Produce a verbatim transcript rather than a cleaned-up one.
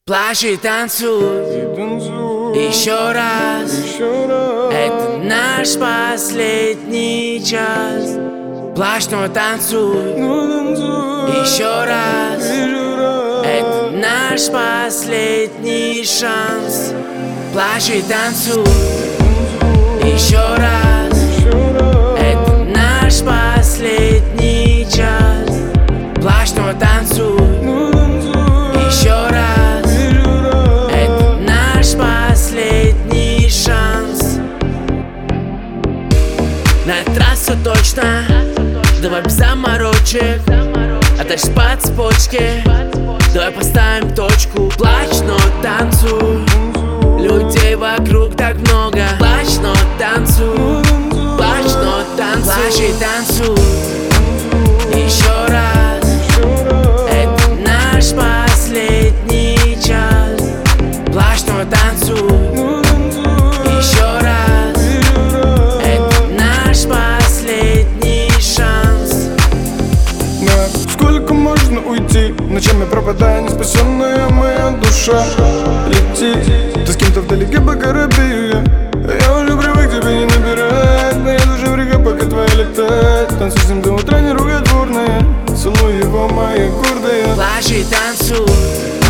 Плачь и танцуй, еще раз. Это наш последний час. Плачь, но танцуй, еще раз. Это наш последний шанс. Плачь и танцуй, еще раз. Это наш последний час. Плачь, но танцуй, еще раз. Это наш последний шанс. На трассу точно, давай без заморочек, а дальше по цепочке. Давай поставим точку. Плачь, но танцуй. Людей вокруг так много. Плачь, но танцуй. Плачь, но танцуй. Плачь и танцуй, еще раз. Это наш последний час. Плачь, но танцуй, еще раз. Это наш последний шанс. Да, сколько можно уйти? Ночами пропадая, не спасенная моя душа. Лети, ты с кем-то вдалеке по корабелю. Я уже привык тебе не набирать. Но я душа в реке, пока твоя летает. Танцуй с ним до утра, не ругай дворная. Целуй его, моя гордая. Плачь и танцуй.